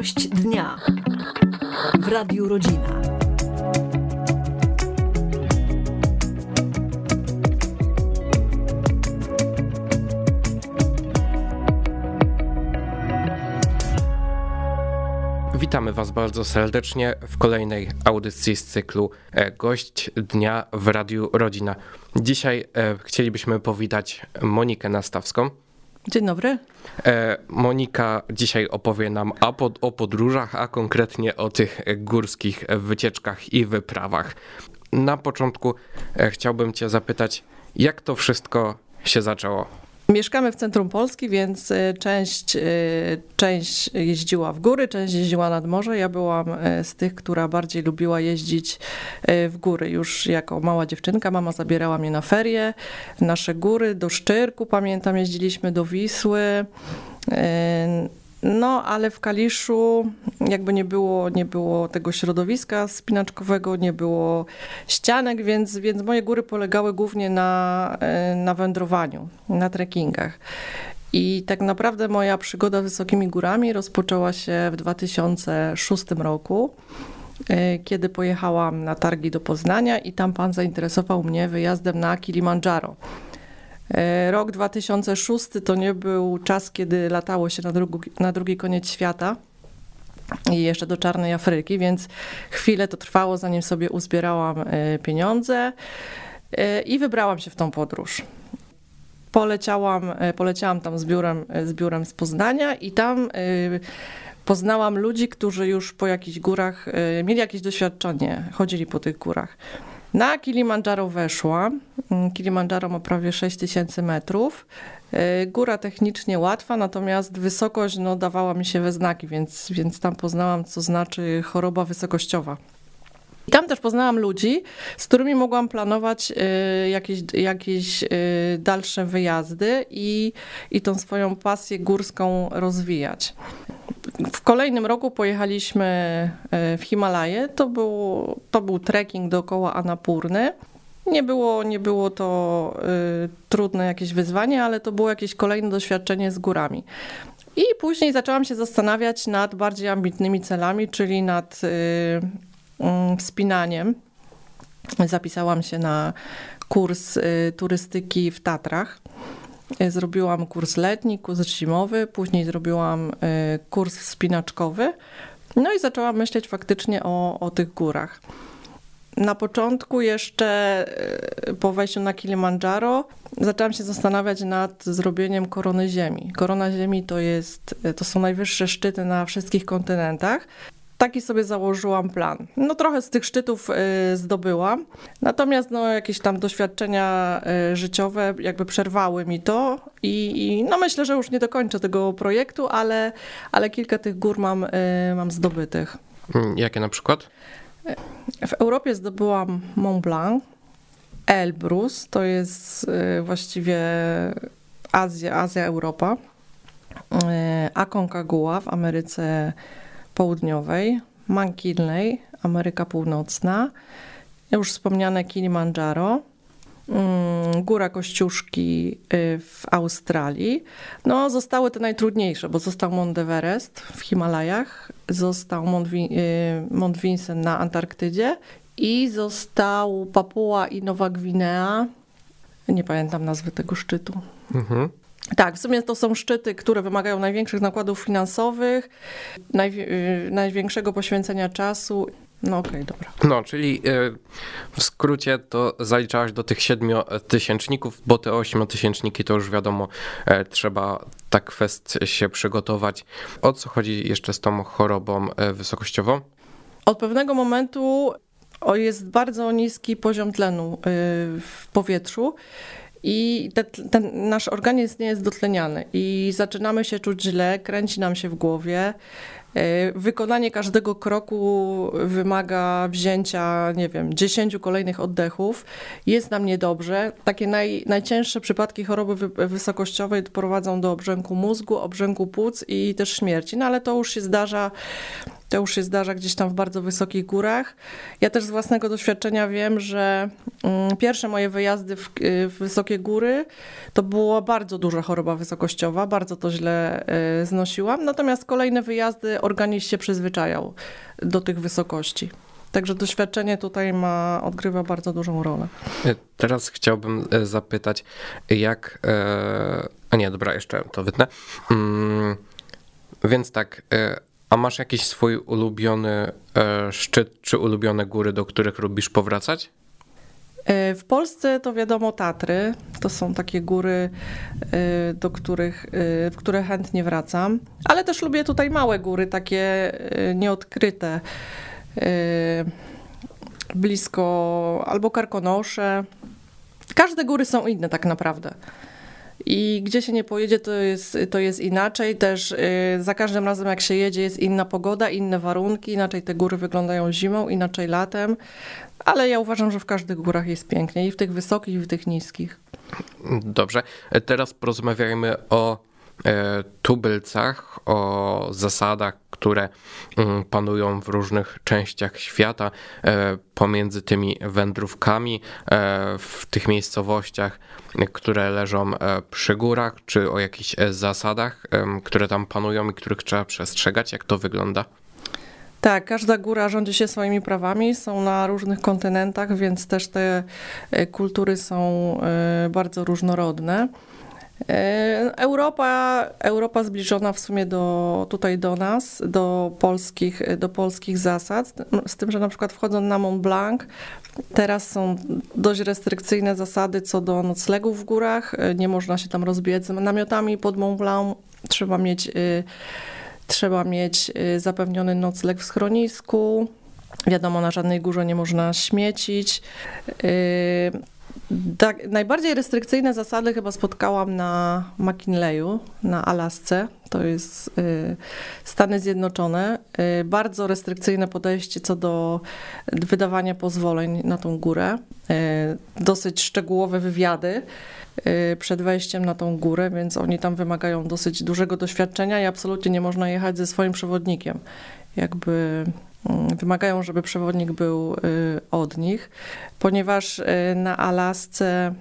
Gość dnia w Radiu Rodzina. Witamy Was bardzo serdecznie w kolejnej audycji z cyklu Gość Dnia w Radiu Rodzina. Dzisiaj chcielibyśmy powitać Monikę Nastawską. Dzień dobry. Monika dzisiaj opowie nam o podróżach, a konkretnie o tych górskich wycieczkach i wyprawach. Na początku chciałbym Cię zapytać, jak to wszystko się zaczęło? Mieszkamy w centrum Polski, więc część jeździła w góry, część jeździła nad morze. Ja byłam z tych, która bardziej lubiła jeździć w góry. Już jako mała dziewczynka mama zabierała mnie na ferie, w nasze góry, do Szczyrku, pamiętam, jeździliśmy do Wisły. No, ale w Kaliszu jakby nie było tego środowiska spinaczkowego, nie było ścianek, więc moje góry polegały głównie na wędrowaniu, na trekkingach. I tak naprawdę moja przygoda z wysokimi górami rozpoczęła się w 2006 roku, kiedy pojechałam na targi do Poznania i tam pan zainteresował mnie wyjazdem na Kilimandżaro. Rok 2006 to nie był czas, kiedy latało się na drugi koniec świata i jeszcze do czarnej Afryki, więc chwilę to trwało, zanim sobie uzbierałam pieniądze i wybrałam się w tą podróż. Poleciałam tam z biurem z Poznania i tam poznałam ludzi, którzy już po jakichś górach mieli jakieś doświadczenie, chodzili po tych górach. Na Kilimandżaro weszłam. Kilimandżaro ma prawie 6000 metrów. Góra technicznie łatwa, natomiast wysokość dawała mi się we znaki, więc tam poznałam, co znaczy choroba wysokościowa. I tam też poznałam ludzi, z którymi mogłam planować jakieś dalsze wyjazdy i tą swoją pasję górską rozwijać. W kolejnym roku pojechaliśmy w Himalaje. To był trekking dookoła Annapurny. Nie było to trudne jakieś wyzwanie, ale to było jakieś kolejne doświadczenie z górami. I później zaczęłam się zastanawiać nad bardziej ambitnymi celami, czyli nad wspinaniem. Zapisałam się na kurs turystyki w Tatrach. Zrobiłam kurs letni, kurs zimowy, później zrobiłam kurs wspinaczkowy. No i zaczęłam myśleć faktycznie o tych górach. Na początku jeszcze po wejściu na Kilimandżaro zaczęłam się zastanawiać nad zrobieniem korony ziemi. Korona ziemi to są najwyższe szczyty na wszystkich kontynentach. Taki sobie założyłam plan. Trochę z tych szczytów zdobyłam, natomiast jakieś tam doświadczenia życiowe jakby przerwały mi to i myślę, że już nie dokończę tego projektu, ale kilka tych gór mam zdobytych. Jakie na przykład? W Europie zdobyłam Mont Blanc, Elbrus, to jest właściwie Azja, Europa, Aconcagua w Ameryce Południowej, McKinley, Ameryka Północna, już wspomniane Kilimandżaro, Góra Kościuszki w Australii. Zostały te najtrudniejsze, bo został Mont Everest w Himalajach, został Mont Vincennes na Antarktydzie i został Papua i Nowa Gwinea. Nie pamiętam nazwy tego szczytu. Mhm. Tak, w sumie to są szczyty, które wymagają największych nakładów finansowych, największego poświęcenia czasu. Okej, dobra. Czyli w skrócie to zaliczałaś do tych 7-tysięczników, bo te 8-tysięczniki to już wiadomo, trzeba tak kwest się przygotować. O co chodzi jeszcze z tą chorobą wysokościową? Od pewnego momentu jest bardzo niski poziom tlenu w powietrzu. I ten nasz organizm nie jest dotleniany i zaczynamy się czuć źle, kręci nam się w głowie. Wykonanie każdego kroku wymaga wzięcia, 10 kolejnych oddechów. Jest nam niedobrze. Takie najcięższe przypadki choroby wysokościowej prowadzą do obrzęku mózgu, obrzęku płuc i też śmierci. Ale to już się zdarza gdzieś tam w bardzo wysokich górach. Ja też z własnego doświadczenia wiem, że pierwsze moje wyjazdy w wysokie góry to była bardzo duża choroba wysokościowa, bardzo to źle znosiłam. Natomiast kolejne wyjazdy organizm się przyzwyczajał do tych wysokości. Także doświadczenie tutaj odgrywa bardzo dużą rolę. Teraz chciałbym zapytać, jak... A nie, dobra, jeszcze to wytnę. Więc tak, a masz jakiś swój ulubiony szczyt czy ulubione góry, do których lubisz powracać? W Polsce to wiadomo Tatry. To są takie góry, w które chętnie wracam. Ale też lubię tutaj małe góry, takie nieodkryte. Blisko albo Karkonosze. Każde góry są inne tak naprawdę. I gdzie się nie pojedzie, to jest inaczej. Też za każdym razem jak się jedzie, jest inna pogoda, inne warunki, inaczej te góry wyglądają zimą, inaczej latem. Ale ja uważam, że w każdych górach jest pięknie, i w tych wysokich, i w tych niskich. Dobrze, teraz porozmawiajmy o tubylcach, o zasadach, które panują w różnych częściach świata, pomiędzy tymi wędrówkami w tych miejscowościach, które leżą przy górach, czy o jakichś zasadach, które tam panują i których trzeba przestrzegać. Jak to wygląda? Tak, każda góra rządzi się swoimi prawami, są na różnych kontynentach, więc też te kultury są bardzo różnorodne. Europa zbliżona w sumie tutaj do nas, do polskich zasad, z tym, że na przykład wchodząc na Mont Blanc, teraz są dość restrykcyjne zasady co do noclegów w górach, nie można się tam rozbijać z namiotami pod Mont Blanc, trzeba mieć zapewniony nocleg w schronisku. Wiadomo, na żadnej górze nie można śmiecić. Najbardziej restrykcyjne zasady chyba spotkałam na McKinleyu, na Alasce. To jest Stany Zjednoczone. Bardzo restrykcyjne podejście co do wydawania pozwoleń na tą górę. Dosyć szczegółowe wywiady przed wejściem na tą górę, więc oni tam wymagają dosyć dużego doświadczenia i absolutnie nie można jechać ze swoim przewodnikiem. Jakby wymagają, żeby przewodnik był od nich, ponieważ na Alasce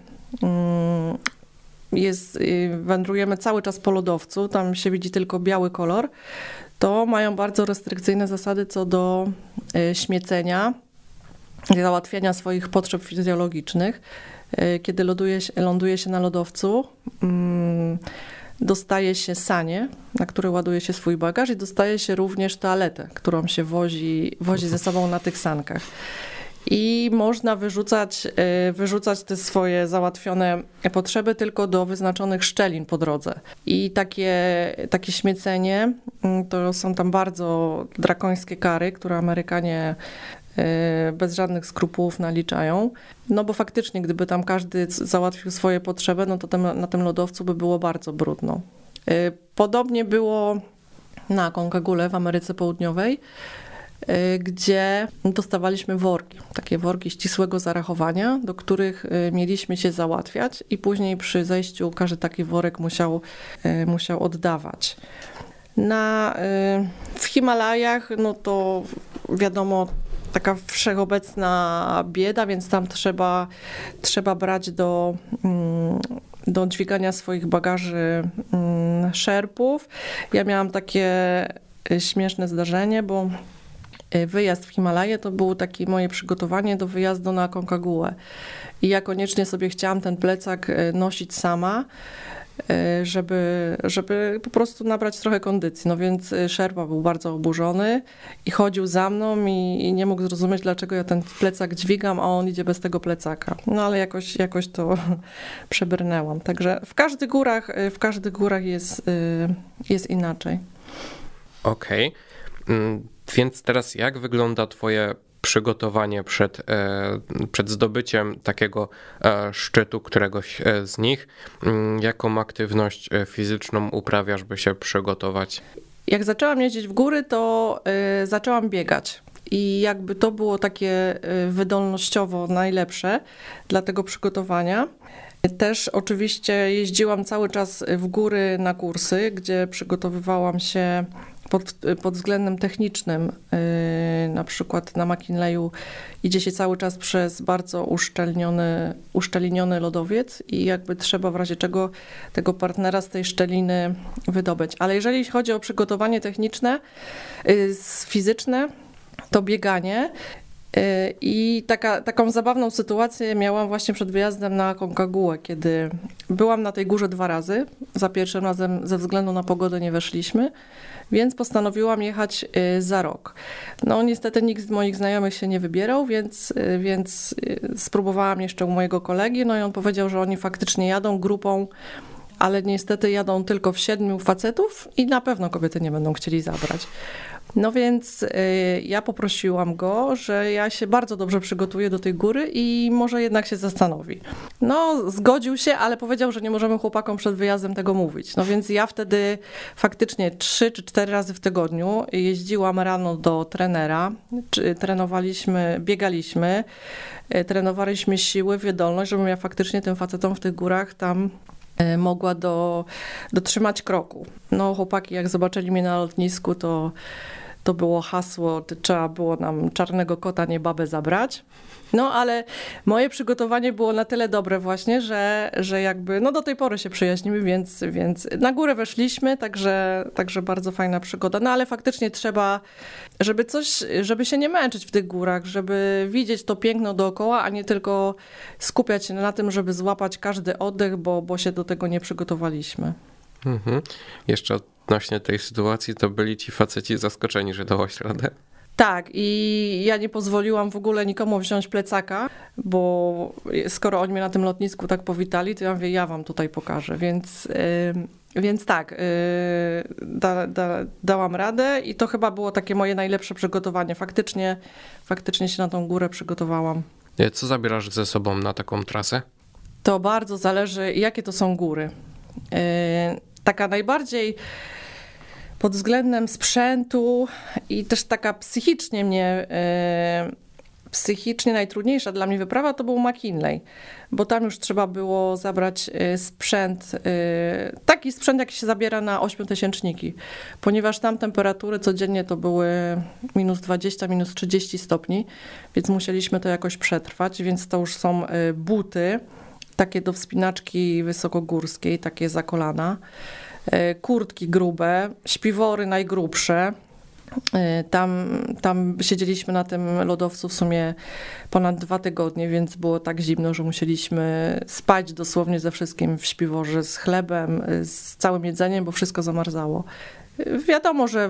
wędrujemy cały czas po lodowcu, tam się widzi tylko biały kolor, to mają bardzo restrykcyjne zasady co do śmiecenia, załatwiania swoich potrzeb fizjologicznych. Kiedy ląduje się na lodowcu, dostaje się sanie, na które ładuje się swój bagaż, i dostaje się również toaletę, którą się wozi ze sobą na tych sankach. I można wyrzucać te swoje załatwione potrzeby tylko do wyznaczonych szczelin po drodze. I takie śmiecenie to są tam bardzo drakońskie kary, które Amerykanie bez żadnych skrupułów naliczają. No bo faktycznie, gdyby tam każdy załatwił swoje potrzeby, no to na tym lodowcu by było bardzo brudno. Podobnie było na Aconcagule w Ameryce Południowej, gdzie dostawaliśmy worki, takie worki ścisłego zarachowania, do których mieliśmy się załatwiać, i później przy zejściu każdy taki worek musiał oddawać. W Himalajach, no to wiadomo, taka wszechobecna bieda, więc tam trzeba brać do dźwigania swoich bagaży szerpów. Ja miałam takie śmieszne zdarzenie, bo wyjazd w Himalaje to było takie moje przygotowanie do wyjazdu na Aconcagule. I ja koniecznie sobie chciałam ten plecak nosić sama, żeby po prostu nabrać trochę kondycji. No więc szerpa był bardzo oburzony i chodził za mną i nie mógł zrozumieć, dlaczego ja ten plecak dźwigam, a on idzie bez tego plecaka. No ale jakoś to przebrnęłam. Także w każdych górach jest inaczej. Okej. Więc teraz jak wygląda twoje przygotowanie przed zdobyciem takiego szczytu, któregoś z nich? Jaką aktywność fizyczną uprawiasz, by się przygotować? Jak zaczęłam jeździć w góry, to zaczęłam biegać. I jakby to było takie wydolnościowo najlepsze dla tego przygotowania. Też oczywiście jeździłam cały czas w góry na kursy, gdzie przygotowywałam się pod względem technicznym, na przykład na McKinleyu idzie się cały czas przez bardzo uszczelniony lodowiec i jakby trzeba w razie czego tego partnera z tej szczeliny wydobyć. Ale jeżeli chodzi o przygotowanie techniczne, fizyczne, to bieganie. I taką zabawną sytuację miałam właśnie przed wyjazdem na Aconcagua, kiedy byłam na tej górze 2 razy. Za pierwszym razem ze względu na pogodę nie weszliśmy, więc postanowiłam jechać za rok. No niestety nikt z moich znajomych się nie wybierał, więc spróbowałam jeszcze u mojego kolegi, no i on powiedział, że oni faktycznie jadą grupą, ale niestety jadą tylko w 7 facetów i na pewno kobiety nie będą chcieli zabrać. No więc ja poprosiłam go, że ja się bardzo dobrze przygotuję do tej góry i może jednak się zastanowi. No zgodził się, ale powiedział, że nie możemy chłopakom przed wyjazdem tego mówić. No więc ja wtedy faktycznie 3 czy 4 razy w tygodniu jeździłam rano do trenera, trenowaliśmy, biegaliśmy, trenowaliśmy siły, wydolność, żebym ja faktycznie tym facetom w tych górach tam mogła dotrzymać kroku. No chłopaki jak zobaczyli mnie na lotnisku, to było hasło, trzeba było nam czarnego kota, nie babę zabrać. No ale moje przygotowanie było na tyle dobre właśnie, że jakby no do tej pory się przyjaźnimy, więc na górę weszliśmy, także bardzo fajna przygoda. No ale faktycznie trzeba, żeby się nie męczyć w tych górach, żeby widzieć to piękno dookoła, a nie tylko skupiać się na tym, żeby złapać każdy oddech, bo się do tego nie przygotowaliśmy. Jeszcze odnośnie tej sytuacji, to byli ci faceci zaskoczeni, że dałaś radę? Tak, i ja nie pozwoliłam w ogóle nikomu wziąć plecaka, bo skoro oni mnie na tym lotnisku tak powitali, to ja mówię, ja wam tutaj pokażę, więc tak, dałam radę i to chyba było takie moje najlepsze przygotowanie. Faktycznie się na tą górę przygotowałam. Co zabierasz ze sobą na taką trasę? To bardzo zależy, jakie to są góry. Taka najbardziej pod względem sprzętu i też taka psychicznie najtrudniejsza dla mnie wyprawa to był McKinley, bo tam już trzeba było zabrać sprzęt, taki sprzęt, jaki się zabiera na 8-tysięczniki, ponieważ tam temperatury codziennie to były -20, -30 stopni, więc musieliśmy to jakoś przetrwać, więc to już są buty, takie do wspinaczki wysokogórskiej, takie za kolana, kurtki grube, śpiwory najgrubsze. Tam siedzieliśmy na tym lodowcu w sumie ponad 2 tygodnie, więc było tak zimno, że musieliśmy spać dosłownie ze wszystkim w śpiworze, z chlebem, z całym jedzeniem, bo wszystko zamarzało. Wiadomo, że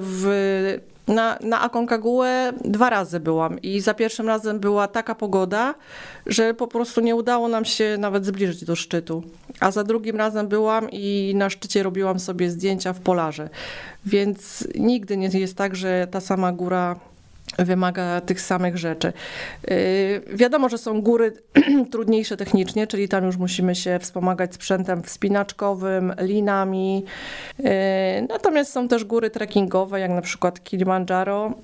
na Aconcagua 2 razy byłam i za pierwszym razem była taka pogoda, że po prostu nie udało nam się nawet zbliżyć do szczytu. A za drugim razem byłam i na szczycie robiłam sobie zdjęcia w polarze. Więc nigdy nie jest tak, że ta sama góra wymaga tych samych rzeczy. Wiadomo, że są góry trudniejsze technicznie, czyli tam już musimy się wspomagać sprzętem wspinaczkowym, linami. Natomiast są też góry trekkingowe, jak na przykład Kilimandżaro,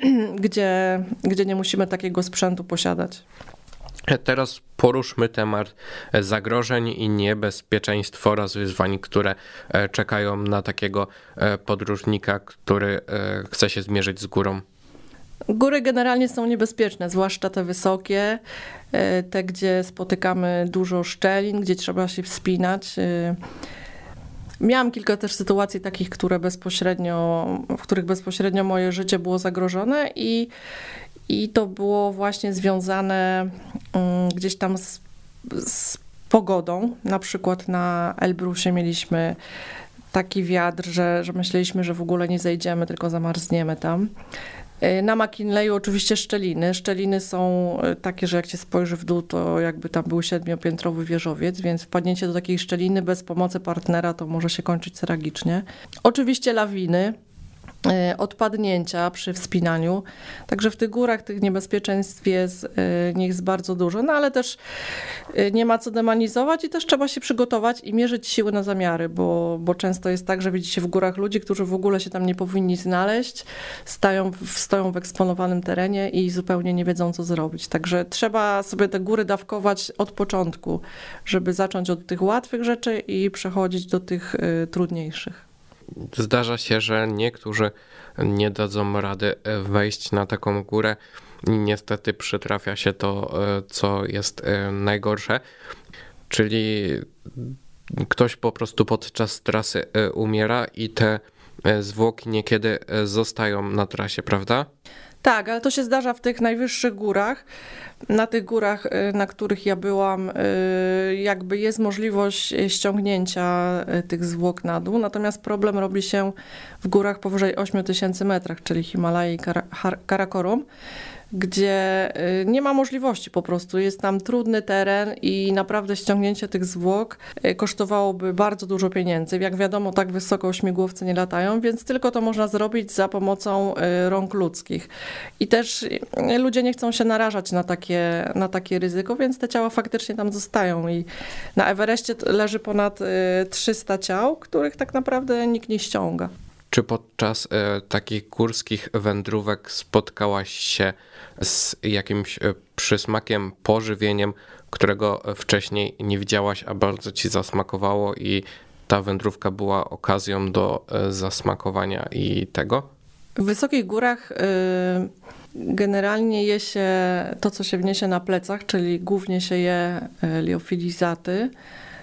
gdzie nie musimy takiego sprzętu posiadać. Teraz poruszmy temat zagrożeń i niebezpieczeństw oraz wyzwań, które czekają na takiego podróżnika, który chce się zmierzyć z górą. Góry generalnie są niebezpieczne, zwłaszcza te wysokie, te, gdzie spotykamy dużo szczelin, gdzie trzeba się wspinać. Miałam kilka też sytuacji takich, w których bezpośrednio moje życie było zagrożone i to było właśnie związane gdzieś tam z pogodą. Na przykład na Elbrusie mieliśmy taki wiatr, że myśleliśmy, że w ogóle nie zejdziemy, tylko zamarzniemy tam. Na McKinleyu oczywiście szczeliny. Szczeliny są takie, że jak się spojrzy w dół, to jakby tam był 7-piętrowy wieżowiec, więc wpadnięcie do takiej szczeliny bez pomocy partnera to może się kończyć tragicznie. Oczywiście lawiny, odpadnięcia przy wspinaniu. Także w tych górach tych niebezpieczeństw jest bardzo dużo, no ale też nie ma co demonizować i też trzeba się przygotować i mierzyć siły na zamiary, bo często jest tak, że widzi się w górach ludzi, którzy w ogóle się tam nie powinni znaleźć, stoją w eksponowanym terenie i zupełnie nie wiedzą, co zrobić. Także trzeba sobie te góry dawkować od początku, żeby zacząć od tych łatwych rzeczy i przechodzić do tych trudniejszych. zdarza się, że niektórzy nie dadzą rady wejść na taką górę i niestety przytrafia się to, co jest najgorsze, czyli ktoś po prostu podczas trasy umiera i te zwłoki niekiedy zostają na trasie, prawda? Tak, ale to się zdarza w tych najwyższych górach. Na tych górach, na których ja byłam, jakby jest możliwość ściągnięcia tych zwłok na dół, natomiast problem robi się w górach powyżej 8000 metrach, czyli Himalaje i Karakorum, gdzie nie ma możliwości po prostu. Jest tam trudny teren i naprawdę ściągnięcie tych zwłok kosztowałoby bardzo dużo pieniędzy. Jak wiadomo, tak wysoko śmigłowce nie latają, więc tylko to można zrobić za pomocą rąk ludzkich. I też ludzie nie chcą się narażać na takie ryzyko, więc te ciała faktycznie tam zostają. I na Everestie leży ponad 300 ciał, których tak naprawdę nikt nie ściąga. Czy podczas takich górskich wędrówek spotkałaś się z jakimś przysmakiem, pożywieniem, którego wcześniej nie widziałaś, a bardzo ci zasmakowało i ta wędrówka była okazją do zasmakowania i tego? W wysokich górach generalnie je się to, co się wniesie na plecach, czyli głównie się je liofilizaty.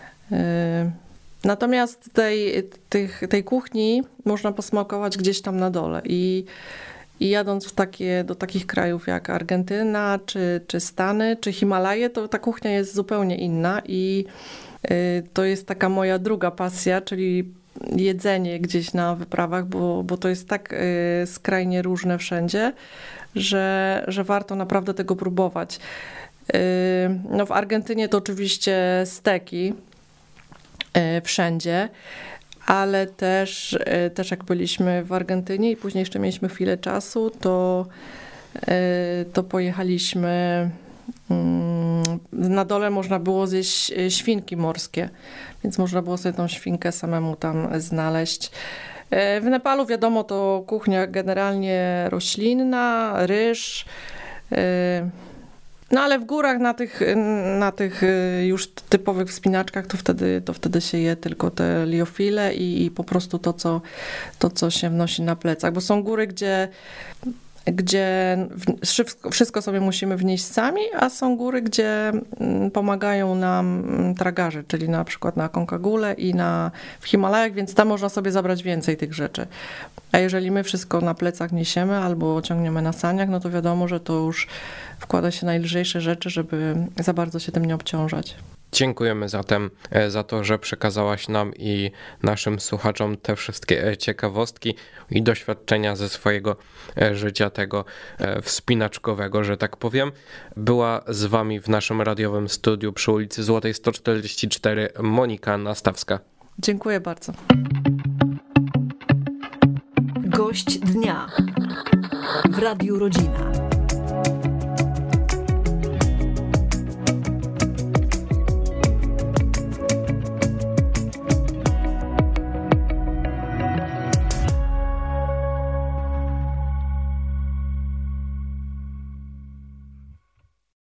Natomiast tej kuchni można posmakować gdzieś tam na dole i jadąc do takich krajów jak Argentyna, czy Stany, czy Himalaje, to ta kuchnia jest zupełnie inna i to jest taka moja druga pasja, czyli jedzenie gdzieś na wyprawach, bo to jest tak skrajnie różne wszędzie, że warto naprawdę tego próbować. No w Argentynie to oczywiście steki, wszędzie, ale też jak byliśmy w Argentynie i później jeszcze mieliśmy chwilę czasu, to pojechaliśmy, na dole można było zjeść świnki morskie, więc można było sobie tą świnkę samemu tam znaleźć. W Nepalu wiadomo, to kuchnia generalnie roślinna, ryż, no ale w górach na tych już typowych wspinaczkach to wtedy się je tylko te liofile i po prostu to, co się wnosi na plecach. Bo są góry, gdzie wszystko sobie musimy wnieść sami, a są góry, gdzie pomagają nam tragarze, czyli na przykład na Aconcagule i w Himalajach, więc tam można sobie zabrać więcej tych rzeczy. A jeżeli my wszystko na plecach niesiemy albo ciągniemy na saniach, no to wiadomo, że to już wkłada się najlżejsze rzeczy, żeby za bardzo się tym nie obciążać. Dziękujemy zatem za to, że przekazałaś nam i naszym słuchaczom te wszystkie ciekawostki i doświadczenia ze swojego życia, tego wspinaczkowego, że tak powiem. Była z wami w naszym radiowym studiu przy ulicy Złotej 144 Monika Nastawska. Dziękuję bardzo. Gość dnia w Radiu Rodzina.